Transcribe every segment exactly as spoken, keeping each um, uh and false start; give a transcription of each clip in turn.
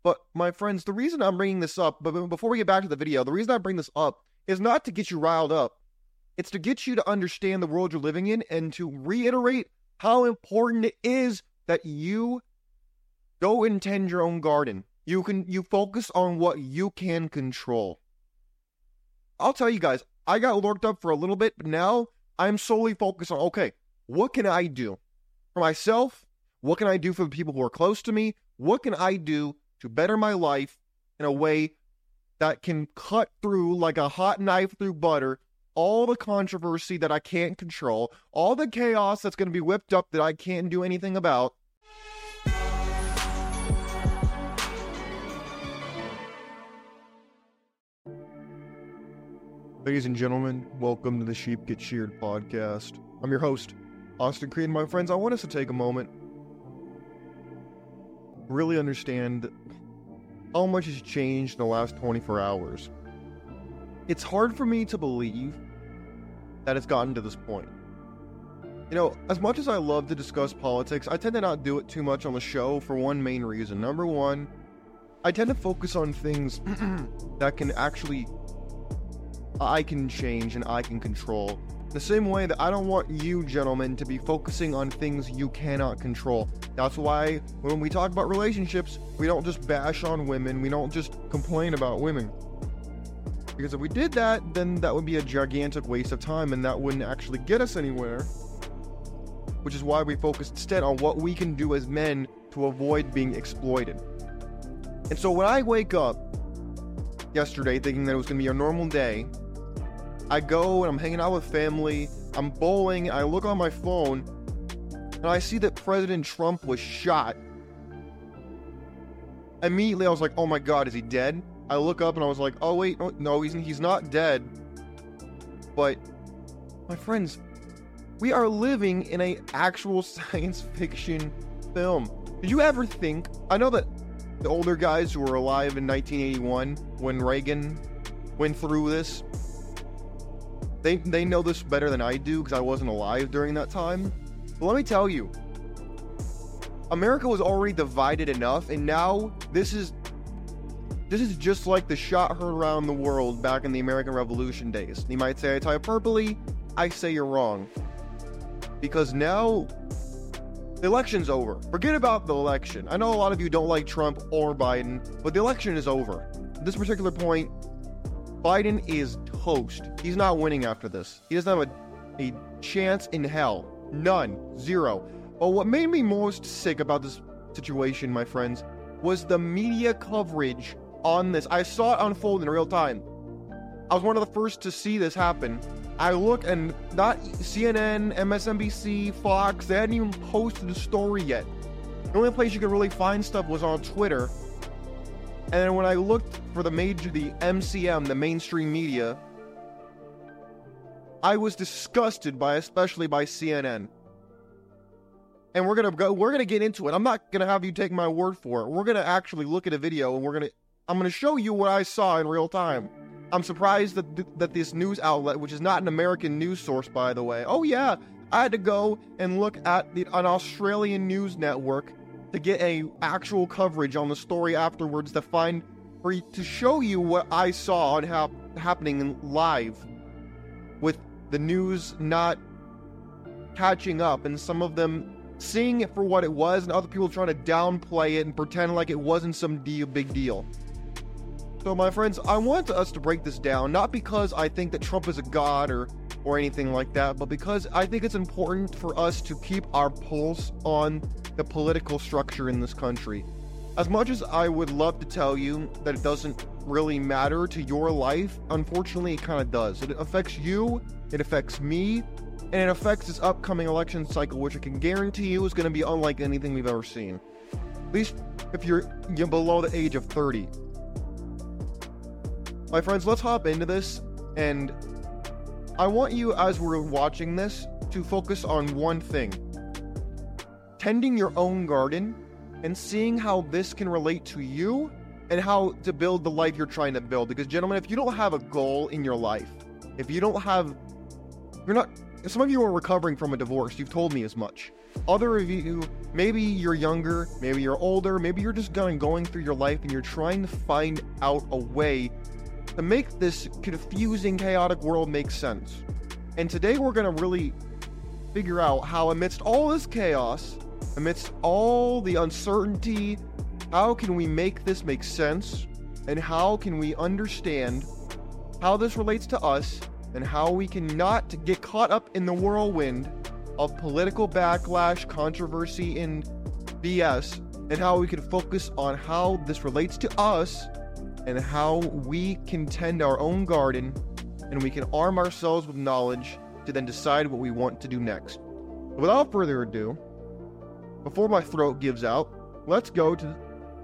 But my friends, the reason I'm bringing this up, but before we get back to the video, the reason I bring this up is not to get you riled up. It's to get you to understand the world you're living in and to reiterate how important it is that you go and tend your own garden. You can you focus on what you can control. I'll tell you guys, I got worked up for a little bit, but now I'm solely focused on, okay, what can I do for myself? What can I do for the people who are close to me? What can I do to better my life in a way that can cut through like a hot knife through butter all the controversy that I can't control, all the chaos that's going to be whipped up that I can't do anything about. Ladies and gentlemen, welcome to the Sheep Get Sheared podcast. I'm your host, Austin Creed, and my friends, I want us to take a moment, really understand how much has changed in the last twenty-four hours. It's hard for me to believe that it's gotten to this point. You know, as much as I love to discuss politics, I tend to not do it too much on the show for one main reason. Number one, I tend to focus on things that can actually, I can change and I can control. The same way that I don't want you, gentlemen, to be focusing on things you cannot control. That's why when we talk about relationships, we don't just bash on women, we don't just complain about women. Because if we did that, then that would be a gigantic waste of time and that wouldn't actually get us anywhere. Which is why we focus instead on what we can do as men to avoid being exploited. And so when I wake up yesterday thinking that it was going to be a normal day, I go and I'm hanging out with family, I'm bowling, I look on my phone, and I see that President Trump was shot. Immediately I was like, oh my god, is he dead? I look up and I was like, oh wait, no, he's, he's not dead. But, my friends, we are living in an actual science fiction film. Did you ever think, I know that the older guys who were alive in nineteen eighty-one, when Reagan went through this, they, they know this better than I do because I wasn't alive during that time. But let me tell you, America was already divided enough, and now this is This is just like the shot heard around the world back in the American Revolution days. You might say I type hyperbole, I say you're wrong. Because now, the election's over. Forget about the election. I know a lot of you don't like Trump or Biden, but the election is over. At this particular point, Biden is toast. He's not winning after this. He doesn't have a, a chance in hell. None. Zero. But what made me most sick about this situation, my friends, was the media coverage on this. I saw it unfold in real time. I was one of the first to see this happen. I look and not C N N, M S N B C, Fox, they hadn't even posted the story yet. The only place you could really find stuff was on Twitter. And then when I looked for the major, the M C M, the mainstream media, I was disgusted by, especially by C N N. And we're gonna go. We're gonna get into it. I'm not gonna have you take my word for it. We're gonna actually look at a video, and we're gonna. I'm gonna show you what I saw in real time. I'm surprised that th- that this news outlet, which is not an American news source, by the way. Oh yeah, I had to go and look at the, an Australian news network to get a actual coverage on the story afterwards to find for to show you what I saw on hap- happening in live, with the news not catching up, and some of them seeing it for what it was, and other people trying to downplay it and pretend like it wasn't some deal, big deal. So my friends, I want us to break this down, not because I think that Trump is a god or, or anything like that, but because I think it's important for us to keep our pulse on the political structure in this country. As much as I would love to tell you that it doesn't really matter to your life, unfortunately it kind of does. It affects you, it affects me, and it affects this upcoming election cycle, which I can guarantee you is going to be unlike anything we've ever seen. At least if you're, you're below the age of thirty. My friends, let's hop into this, and I want you, as we're watching this, to focus on one thing. Tending your own garden, and seeing how this can relate to you, and how to build the life you're trying to build. Because gentlemen, if you don't have a goal in your life, if you don't have, you're not some of you are recovering from a divorce. You've told me as much. Other of you, maybe you're younger, maybe you're older, maybe you're just going going through your life and you're trying to find out a way to make this confusing, chaotic world make sense. And today we're going to really figure out how, amidst all this chaos, amidst all the uncertainty, how can we make this make sense? And how can we understand how this relates to us and how we can not get caught up in the whirlwind of political backlash, controversy, and B S, and how we can focus on how this relates to us and how we can tend our own garden and we can arm ourselves with knowledge to then decide what we want to do next. Without further ado, before my throat gives out, let's go to...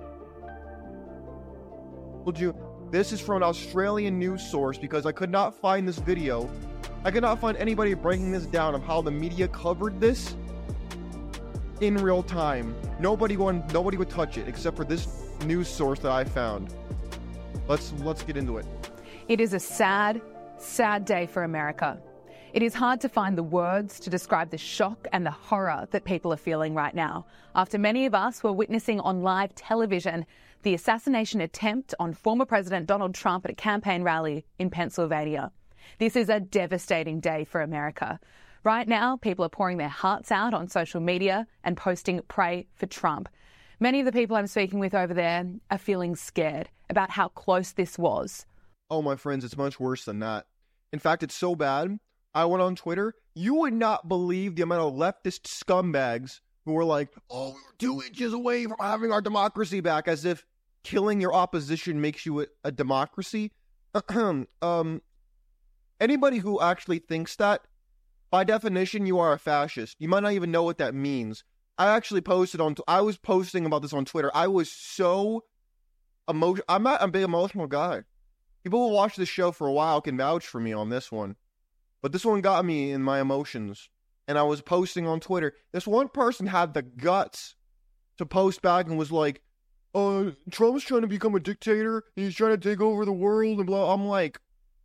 Told you, this is from an Australian news source because I could not find this video. I could not find anybody breaking this down of how the media covered this in real time. Nobody would, nobody would touch it except for this news source that I found. Let's let's get into it. It is a sad, sad day for America. It is hard to find the words to describe the shock and the horror that people are feeling right now, after many of us were witnessing on live television the assassination attempt on former President Donald Trump at a campaign rally in Pennsylvania. This is a devastating day for America. Right now, people are pouring their hearts out on social media and posting "Pray for Trump." Many of the people I'm speaking with over there are feeling scared about how close this was. Oh, my friends, it's much worse than that. In fact, it's so bad. I went on Twitter. You would not believe the amount of leftist scumbags who were like, oh, we're two inches away from having our democracy back, as if killing your opposition makes you a, a democracy. um, anybody who actually thinks that, by definition, you are a fascist. You might not even know what that means. I actually posted on, I was posting about this on Twitter. I was so emotional. I'm not a big emotional guy. People who watch this show for a while can vouch for me on this one. But this one got me in my emotions. And I was posting on Twitter. This one person had the guts to post back and was like, uh, Trump's trying to become a dictator. And he's trying to take over the world and blah. I'm like,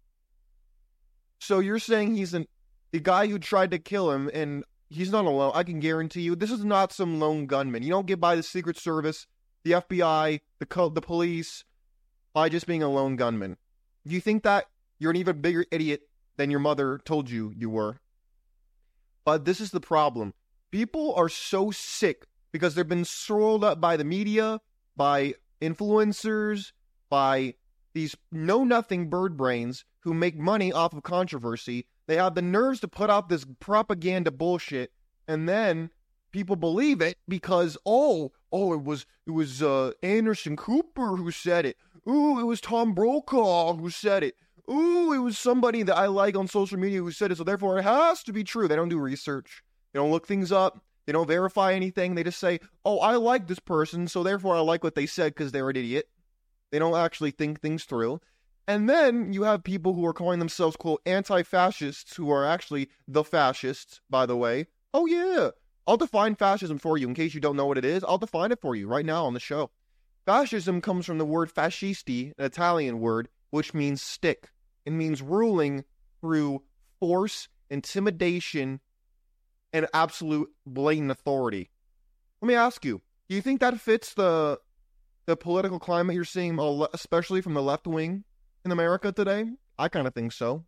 so you're saying he's an, the guy who tried to kill him, and he's not alone. I can guarantee you, this is not some lone gunman. You don't get by the Secret Service, the F B I, the co- the police, by just being a lone gunman. If you think that, you're an even bigger idiot than your mother told you you were. But this is the problem. People are so sick because they've been swirled up by the media, by influencers, by these know-nothing bird brains who make money off of controversy. They have the nerves to put out this propaganda bullshit, and then people believe it because, oh, oh, it was it was uh, Anderson Cooper who said it. Ooh, it was Tom Brokaw who said it. Ooh, it was somebody that I like on social media who said it, so therefore it has to be true. They don't do research. They don't look things up. They don't verify anything. They just say, oh, I like this person, so therefore I like what they said because they're an idiot. They don't actually think things through. And then you have people who are calling themselves, quote, anti-fascists, who are actually the fascists, by the way. Oh, yeah. I'll define fascism for you in case you don't know what it is. I'll define it for you right now on the show. Fascism comes from the word fascisti, an Italian word, which means stick. It means ruling through force, intimidation, and absolute blatant authority. Let me ask you, do you think that fits the the political climate you're seeing, especially from the left wing in America today? I kind of think so.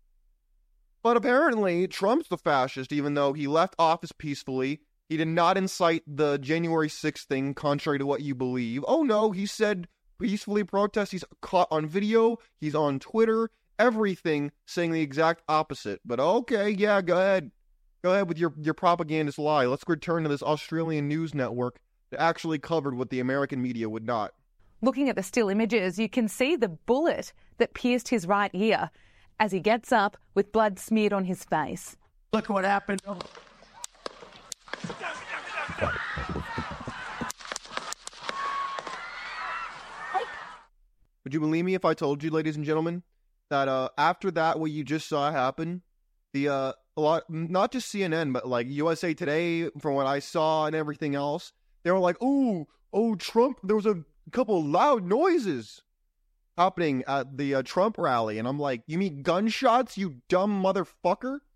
But apparently, Trump's the fascist, even though he left office peacefully. He did not incite the January sixth thing, contrary to what you believe. Oh no, he said peacefully protest. He's caught on video. He's on Twitter. Everything saying the exact opposite. But okay, yeah, go ahead. Go ahead with your, your propagandist lie. Let's return to this Australian news network that actually covered what the American media would not. Looking at the still images, you can see the bullet that pierced his right ear as he gets up with blood smeared on his face. Look what happened. Oh. Would you believe me if I told you, ladies and gentlemen, that uh, after that, what you just saw happen, the uh, a lot, not just C N N, but like U S A Today, from what I saw and everything else, they were like, "Oh, oh, Trump!" There was a couple loud noises happening at the uh, Trump rally, and I'm like, "You mean gunshots, you dumb motherfucker?"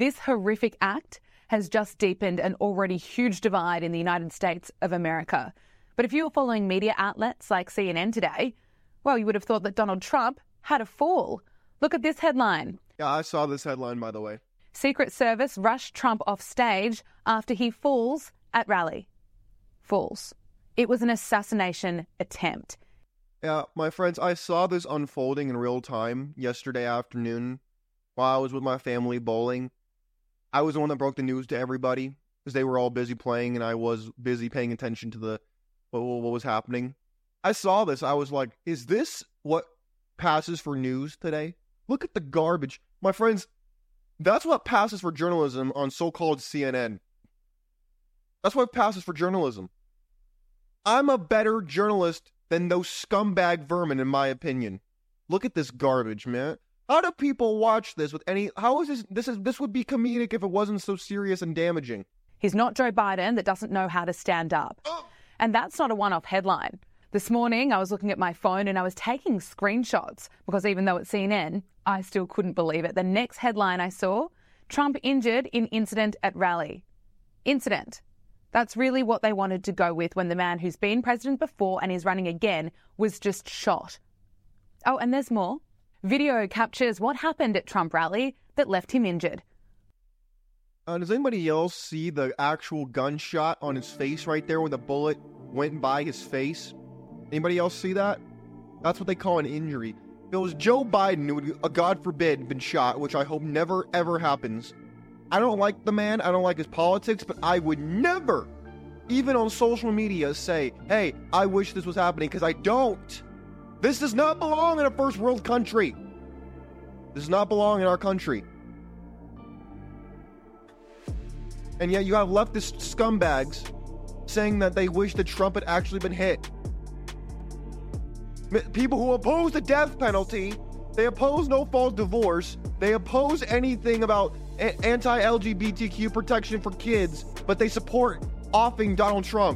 This horrific act has just deepened an already huge divide in the United States of America. But if you were following media outlets like C N N today, well, you would have thought that Donald Trump had a fall. Look at this headline. Yeah, I saw this headline, by the way. Secret Service rushed Trump off stage after he falls at rally. Falls. It was an assassination attempt. Yeah, my friends, I saw this unfolding in real time yesterday afternoon while I was with my family bowling. I was the one that broke the news to everybody because they were all busy playing and I was busy paying attention to the what, what was happening. I saw this. I was like, is this what passes for news today? Look at the garbage. My friends, that's what passes for journalism on so-called C N N. That's what passes for journalism. I'm a better journalist than those scumbag vermin, in my opinion. Look at this garbage, man. How do people watch this with any... How is this... This is this would be comedic if it wasn't so serious and damaging. He's not Joe Biden that doesn't know how to stand up. Oh. And that's not a one-off headline. This morning, I was looking at my phone and I was taking screenshots because even though it's C N N, I still couldn't believe it. The next headline I saw, Trump injured in incident at rally. Incident. That's really what they wanted to go with when the man who's been president before and is running again was just shot. Oh, and there's more. Video captures what happened at Trump rally that left him injured. Uh, does anybody else see the actual gunshot on his face right there where the bullet went by his face? Anybody else see that? That's what they call an injury. If it was Joe Biden who would, uh, God forbid, been shot, which I hope never ever happens. I don't like the man, I don't like his politics, but I would never, even on social media, say, hey, I wish this was happening, because I don't. This does not belong in a first world country. This does not belong in our country. And yet you have leftist scumbags saying that they wish that Trump had actually been hit. People who oppose the death penalty, they oppose no-fault divorce, they oppose anything about anti-L G B T Q protection for kids, but they support offing Donald Trump.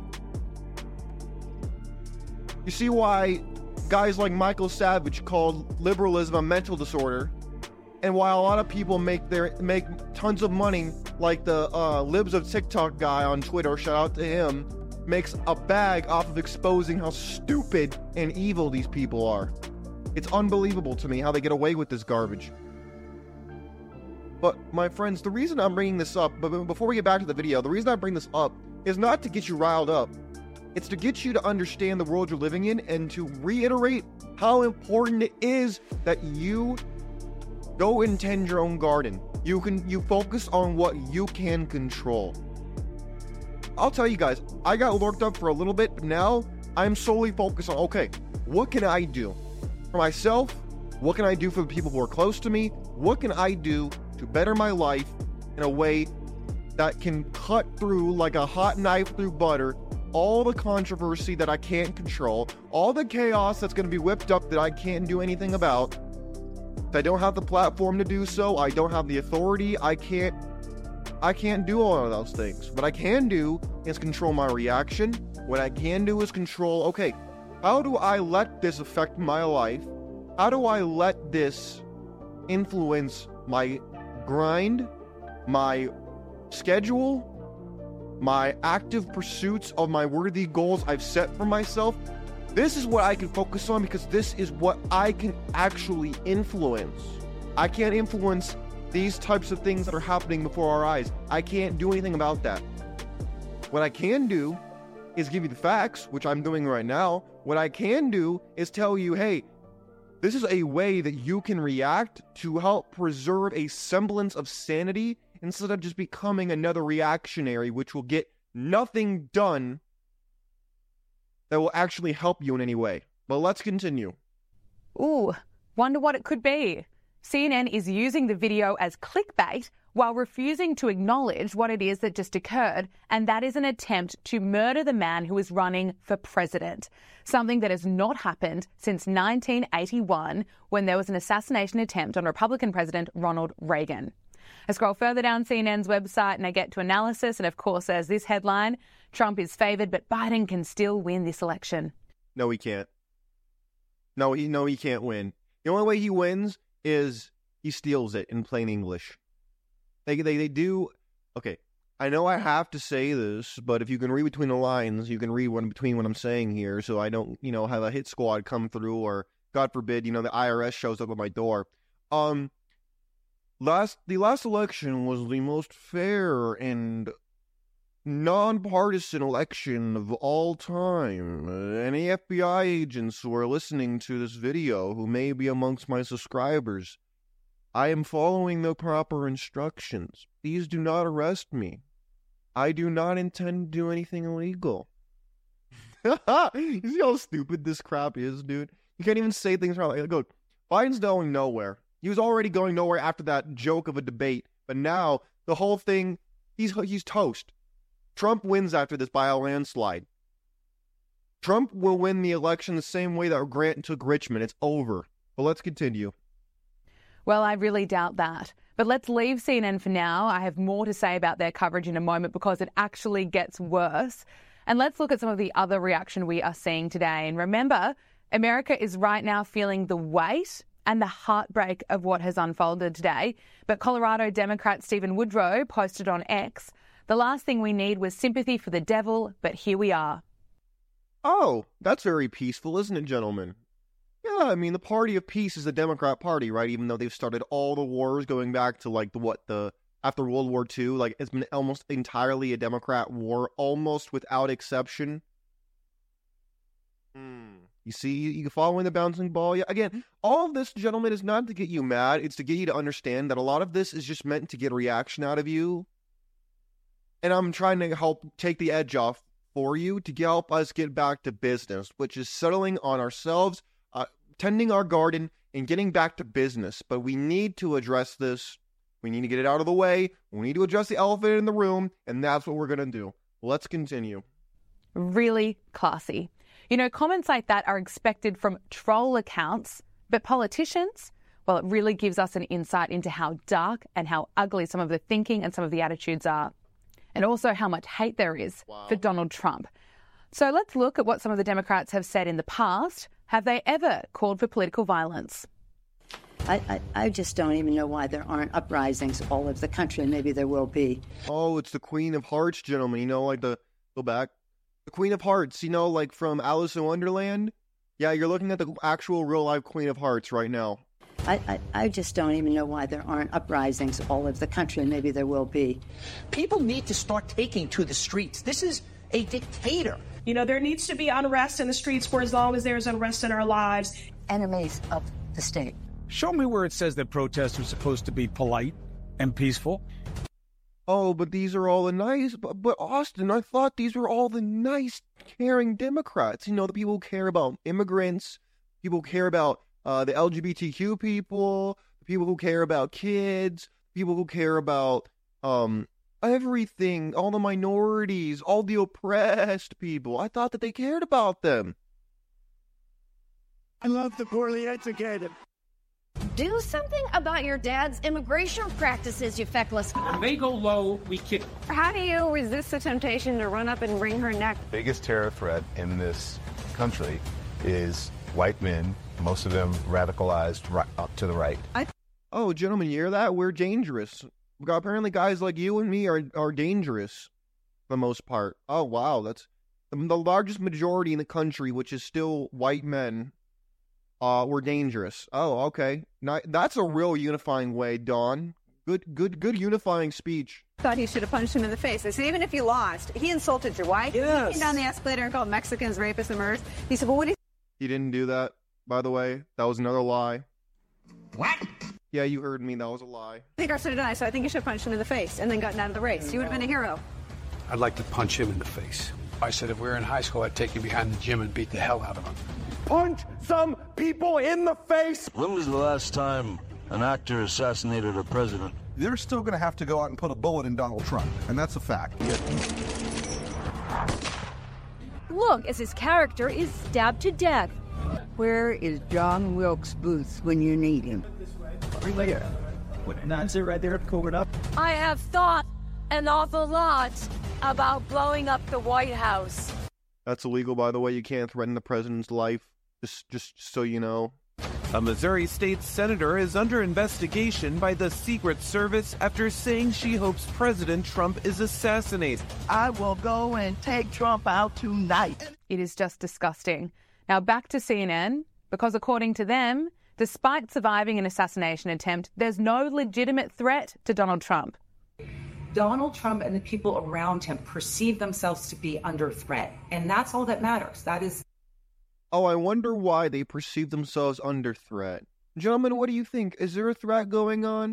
You see why guys like Michael Savage called liberalism a mental disorder, and why a lot of people make their make tons of money, like the uh, Libs of TikTok guy on Twitter, shout out to him, makes a bag off of exposing how stupid and evil these people are. It's unbelievable to me how they get away with this garbage. But, my friends, the reason I'm bringing this up, but before we get back to the video, the reason I bring this up is not to get you riled up. It's to get you to understand the world you're living in and to reiterate how important it is that you go and tend your own garden. You can you focus on what you can control. I'll tell you guys, I got worked up for a little bit, but now I'm solely focused on, okay, what can I do for myself? What can I do for the people who are close to me? What can I do to better my life in a way that can cut through like a hot knife through butter all the controversy that I can't control, all the chaos that's going to be whipped up that I can't do anything about. I don't have the platform to do so. I don't have the authority. I can't I can't do all of those things. What I can do is control my reaction. What I can do is control, okay, how do I let this affect my life? How do I let this influence my grind, my schedule, my active pursuits of my worthy goals I've set for myself? This is what I can focus on because this is what I can actually influence. I can't influence these types of things that are happening before our eyes. I can't do anything about that. What I can do is give you the facts, which I'm doing right now. What I can do is tell you, hey, this is a way that you can react to help preserve a semblance of sanity instead of just becoming another reactionary, which will get nothing done that will actually help you in any way. But let's continue. Ooh, wonder what it could be. C N N is using the video as clickbait while refusing to acknowledge what it is that just occurred, and that is an attempt to murder the man who is running for president, something that has not happened since nineteen eighty-one, when there was an assassination attempt on Republican President Ronald Reagan. I scroll further down C N N's website and I get to analysis, and of course there's this headline: Trump is favored, but Biden can still win this election. No, he can't. No, he no, he can't win. The only way he wins is he steals it, in plain English. They, they, they do... Okay, I know I have to say this, but if you can read between the lines, you can read what, between what I'm saying here, so I don't, you know, have a hit squad come through, or, God forbid, you know, the I R S shows up at my door. Um, last the last election was the most fair and nonpartisan election of all time. Uh, any F B I agents who are listening to this video, who may be amongst my subscribers, I am following the proper instructions. Please do not arrest me. I do not intend to do anything illegal. You see how stupid this crap is, dude? You can't even say things right. Like, go, Biden's going nowhere. He was already going nowhere after that joke of a debate, but now the whole thing, he's he's toast. Trump wins after this by a landslide. Trump will win the election the same way that Grant took Richmond. It's over. But let's continue. Well, I really doubt that. But let's leave C N N for now. I have more to say about their coverage in a moment because it actually gets worse. And let's look at some of the other reaction we are seeing today. And remember, America is right now feeling the weight and the heartbreak of what has unfolded today. But Colorado Democrat Stephen Woodrow posted on X, "The last thing we need was sympathy for the devil, but here we are." Oh, that's very peaceful, isn't it, gentlemen? Yeah, I mean, the party of peace is the Democrat Party, right? Even though they've started all the wars going back to, like, the what, the, after World War Two, like, it's been almost entirely a Democrat war, almost without exception. Hmm. You see, you following the bouncing ball? Yeah, again, all of this, gentlemen, is not to get you mad. It's to get you to understand that a lot of this is just meant to get a reaction out of you. And I'm trying to help take the edge off for you to help us get back to business, which is settling on ourselves, uh, tending our garden, and getting back to business. But we need to address this. We need to get it out of the way. We need to address the elephant in the room, and that's what we're going to do. Let's continue. Really classy. You know, comments like that are expected from troll accounts, but politicians, well, it really gives us an insight into how dark and how ugly some of the thinking and some of the attitudes are, and also how much hate there is wow. for Donald Trump. So let's look at what some of the Democrats have said in the past. Have they ever called for political violence? I, I, I just don't even know why there aren't uprisings all over the country. Maybe there will be. Oh, it's the Queen of Hearts, gentlemen. You know, like the, go back. The Queen of Hearts, you know, like from Alice in Wonderland? Yeah, you're looking at the actual real-life Queen of Hearts right now. I, I, I just don't even know why there aren't uprisings all over the country. Maybe there will be. People need to start taking to the streets. This is a dictator. You know, there needs to be unrest in the streets for as long as there's unrest in our lives. Enemies of the state. Show me where it says that protests are supposed to be polite and peaceful. Oh, but these are all the nice, but, but Austin, I thought these were all the nice, caring Democrats. You know, the people who care about immigrants, people who care about uh, the L G B T Q people, the people who care about kids, people who care about um everything, all the minorities, all the oppressed people. I thought that they cared about them. I love the poorly educated. Do something about your dad's immigration practices, you feckless. When they go low, we kick. How do you resist the temptation to run up and wring her neck? The biggest terror threat in this country is white men, most of them radicalized right up to the right. I... Oh, gentlemen, you hear that? We're dangerous. Apparently guys like you and me are, are dangerous for the most part. Oh, wow. That's the, the largest majority in the country, which is still white men. Uh, we're dangerous. Oh, okay. Not, that's a real unifying way, Dawn. Good, good, good unifying speech. Thought he should have punched him in the face. I said, even if you lost, he insulted your wife. Yes. He came down the escalator and called Mexicans rapists and murderers. He said, well, what do you... He didn't do that, by the way. That was another lie. What? Yeah, you heard me. That was a lie. I think I said it, so I think you should have punched him in the face and then gotten out of the race. He would have been a hero. I'd like to punch him in the face. I said if we were in high school, I'd take you behind the gym and beat the hell out of him. Punch some people in the face! When was the last time an actor assassinated a president? They're still going to have to go out and put a bullet in Donald Trump, and that's a fact. Look, as his character is stabbed to death. Where is John Wilkes Booth when you need him? Right there. That's it right there, covered up. I have thought an awful lot about blowing up the White House. That's illegal, by the way. You can't threaten the president's life. Just, just so you know. A Missouri state senator is under investigation by the Secret Service after saying she hopes President Trump is assassinated. I will go and take Trump out tonight. It is just disgusting. Now back to C N N, because according to them, despite surviving an assassination attempt, there's no legitimate threat to Donald Trump. Donald Trump and the people around him perceive themselves to be under threat, and that's all that matters. That is... Oh, I wonder why they perceive themselves under threat. Gentlemen, what do you think? Is there a threat going on?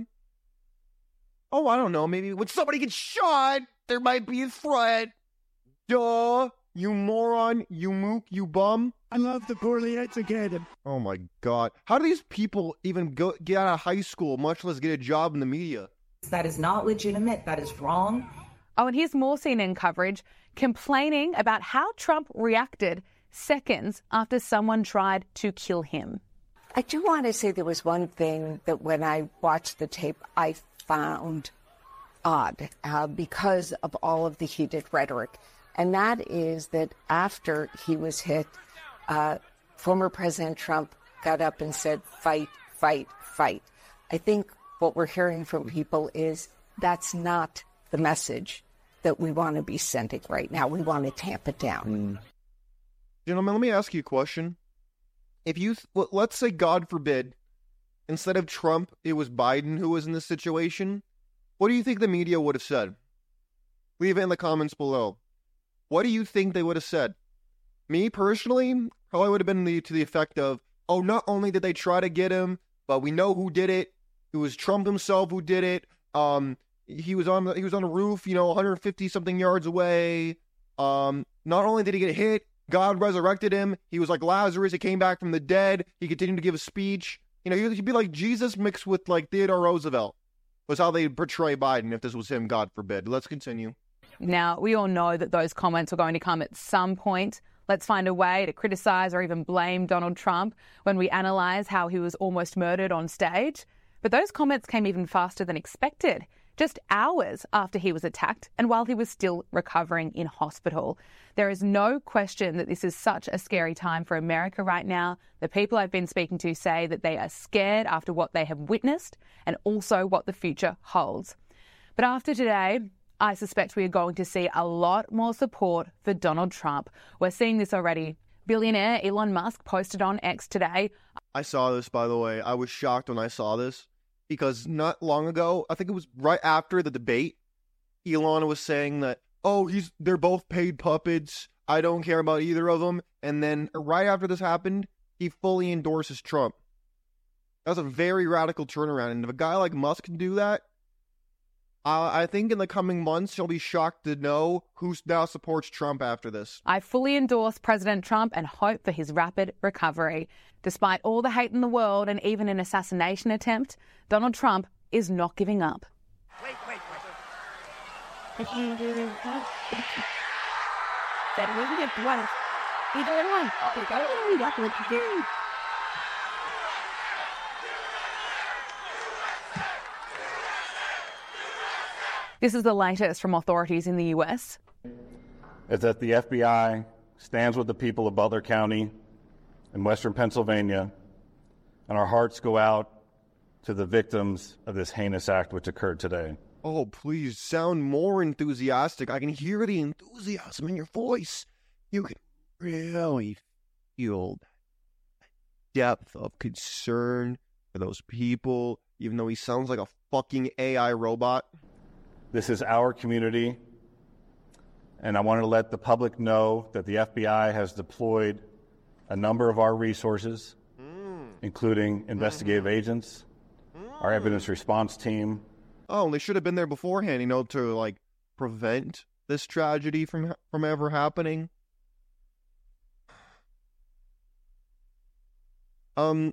Oh, I don't know. Maybe when somebody gets shot, there might be a threat. Duh. You moron. You mook. You bum. I love the poorly educated. Oh, my God. How do these people even go get out of high school, much less get a job in the media? That is not legitimate. That is wrong. Oh, and here's more C N N coverage complaining about how Trump reacted seconds after someone tried to kill him. I do want to say there was one thing that when I watched the tape, I found odd uh, because of all of the heated rhetoric. And that is that after he was hit, uh, former President Trump got up and said, fight, fight, fight. I think what we're hearing from people is that's not the message that we want to be sending right now. We want to tamp it down. Mm. Gentlemen, let me ask you a question. If you, th- let's say, God forbid, instead of Trump, it was Biden who was in this situation, what do you think the media would have said? Leave it in the comments below. What do you think they would have said? Me, personally, probably would have been the, to the effect of, oh, not only did they try to get him, but we know who did it. It was Trump himself who did it. Um, he was on the, he was on a roof, you know, one hundred fifty something yards away. Um, not only did he get hit, God resurrected him. He was like Lazarus. He came back from the dead. He continued to give a speech. You know, he'd be like Jesus mixed with like Theodore Roosevelt. Was how they portray Biden if this was him, God forbid. Let's continue. Now, we all know that those comments are going to come at some point. Let's find a way to criticize or even blame Donald Trump when we analyze how he was almost murdered on stage. But those comments came even faster than expected, just hours after he was attacked and while he was still recovering in hospital. There is no question that this is such a scary time for America right now. The people I've been speaking to say that they are scared after what they have witnessed and also what the future holds. But after today, I suspect we are going to see a lot more support for Donald Trump. We're seeing this already. Billionaire Elon Musk posted on X today. I saw this, by the way. I was shocked when I saw this because not long ago, I think it was right after the debate, Elon was saying that, oh, he's they're both paid puppets. I don't care about either of them. And then right after this happened, he fully endorses Trump. That was a very radical turnaround. And if a guy like Musk can do that, Uh, I think in the coming months, you'll be shocked to know who now supports Trump after this. I fully endorse President Trump and hope for his rapid recovery. Despite all the hate in the world and even an assassination attempt, Donald Trump is not giving up. Wait, wait, wait. This is the latest from authorities in the U S. Is that the F B I stands with the people of Butler County in western Pennsylvania, and our hearts go out to the victims of this heinous act which occurred today. Oh, please sound more enthusiastic. I can hear the enthusiasm in your voice. You can really feel the depth of concern for those people, even though he sounds like a fucking A I robot. This is our community, and I wanted to let the public know that the F B I has deployed a number of our resources, mm. including investigative mm-hmm. agents, mm. our evidence response team. Oh, they should have been there beforehand, you know, to, like, prevent this tragedy from from ever happening. Um,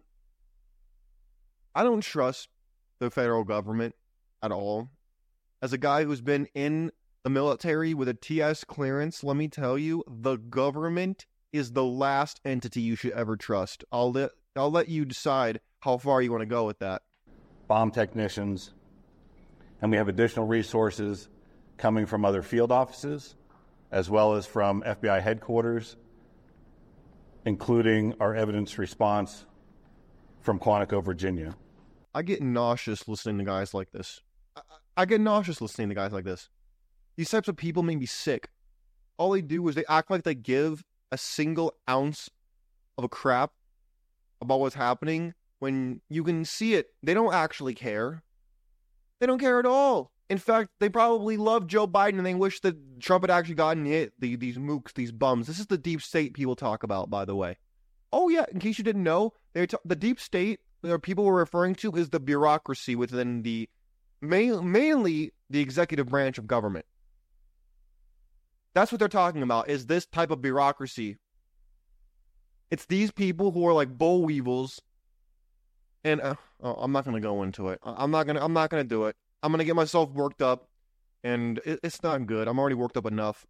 I don't trust the federal government at all. As a guy who's been in the military with a T S clearance, let me tell you, the government is the last entity you should ever trust. I'll let I'll let you decide how far you want to go with that. Bomb technicians, and we have additional resources coming from other field offices, as well as from F B I headquarters, including our evidence response from Quantico, Virginia. I get nauseous listening to guys like this. I, I get nauseous listening to guys like this. These types of people make me sick. All they do is they act like they give a single ounce of a crap about what's happening when you can see it. They don't actually care. They don't care at all. In fact, they probably love Joe Biden and they wish that Trump had actually gotten hit. The, these mooks, these bums. This is the deep state people talk about, by the way. Oh yeah, in case you didn't know, they t- the deep state that people were referring to is the bureaucracy within the, ma- mainly the executive branch of government. That's what they're talking about, is this type of bureaucracy. It's these people who are like boll weevils. And uh, oh, I'm not going to go into it. I'm not going to I'm not going to do it. I'm going to get myself worked up, and it, it's not good. I'm already worked up enough.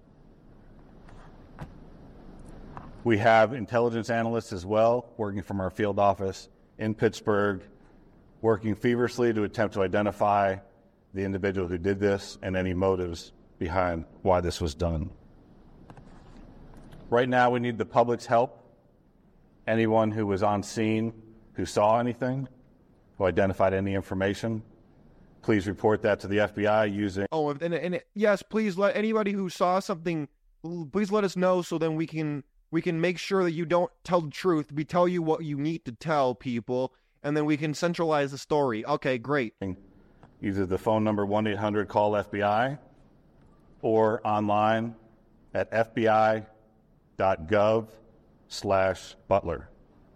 We have intelligence analysts as well, working from our field office in Pittsburgh, working feverishly to attempt to identify the individual who did this and any motives behind why this was done. Right now, we need the public's help. Anyone who was on scene, who saw anything, who identified any information, please report that to the F B I using... Oh, and, and yes, please let anybody who saw something, please let us know so then we can we can make sure that you don't tell the truth. We tell you what you need to tell people, and then we can centralize the story. Okay, great. Either the phone number one eight hundred call F B I or online at f b i dot gov slash Butler.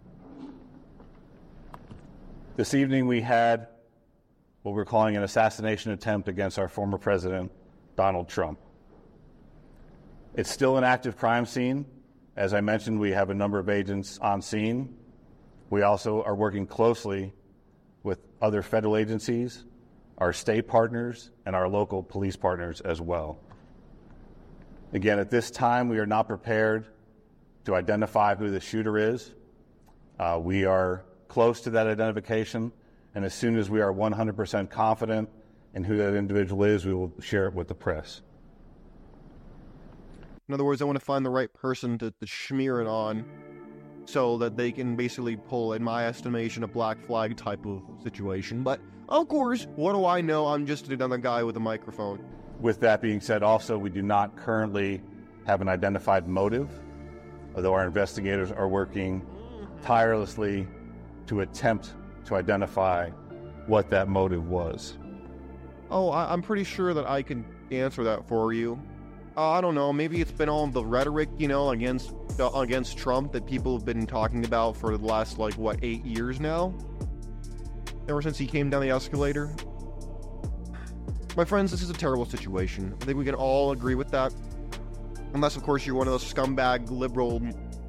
This evening we had what we're calling an assassination attempt against our former president, Donald Trump. It's still an active crime scene. As I mentioned, we have a number of agents on scene. We also are working closely with other federal agencies, our state partners, and our local police partners as well. Again, at this time, we are not prepared to identify who the shooter is. Uh, we are close to that identification, and as soon as we are one hundred percent confident in who that individual is, we will share it with the press. In other words, I want to find the right person to, to smear it on so that they can basically pull, in my estimation, a black flag type of situation. But, of course, what do I know? I'm just another guy with a microphone. With that being said, also, we do not currently have an identified motive, although our investigators are working tirelessly to attempt to identify what that motive was. Oh, I, I'm pretty sure that I can answer that for you. Uh, I don't know, maybe it's been all the rhetoric, you know, against uh, against Trump that people have been talking about for the last, like, what, eight years now? Ever since he came down the escalator? My friends, this is a terrible situation. I think we can all agree with that. Unless, of course, you're one of those scumbag liberal...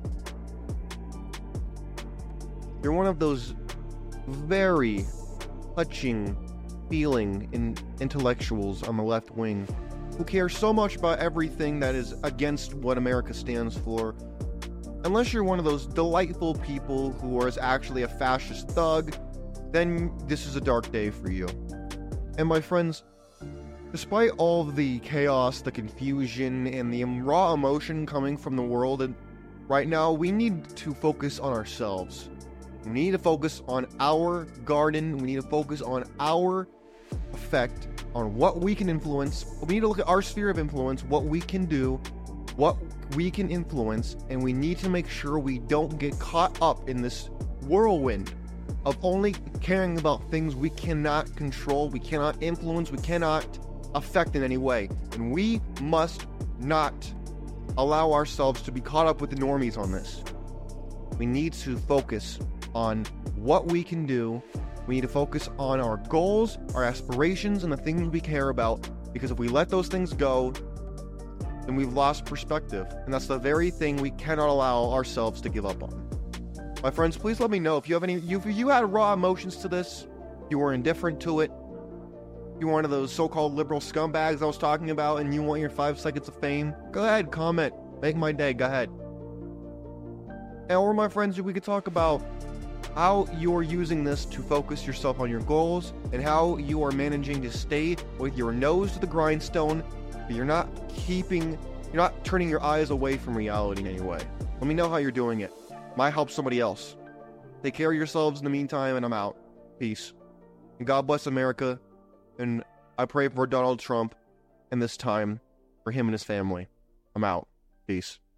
You're one of those very touching, feeling in intellectuals on the left wing who care so much about everything that is against what America stands for. Unless you're one of those delightful people who is actually a fascist thug, then this is a dark day for you. And my friends, despite all of the chaos, the confusion, and the raw emotion coming from the world, and right now, we need to focus on ourselves. We need to focus on our garden. We need to focus on our effect, on what we can influence. We need to look at our sphere of influence, what we can do, what we can influence, and we need to make sure we don't get caught up in this whirlwind of only caring about things we cannot control, we cannot influence, we cannot affect in any way. And we must not allow ourselves to be caught up with the normies on this. We need to focus on what we can do. We need to focus on our goals, our aspirations, and the things we care about, because if we let those things go, then we've lost perspective, and that's the very thing we cannot allow ourselves to give up on. My friends, please let me know if you have any, if you had raw emotions to this, you were indifferent to it, you're one of those so-called liberal scumbags I was talking about, and you want your five seconds of fame, go ahead, comment, make my day, go ahead. And or my friends, we could talk about how you're using this to focus yourself on your goals, and how you are managing to stay with your nose to the grindstone, but you're not keeping, you're not turning your eyes away from reality in any way. Let me know how you're doing it. Might help somebody else. Take care of yourselves in the meantime, and I'm out. Peace. And God bless America. And I pray for Donald Trump and this time for him and his family. I'm out. Peace.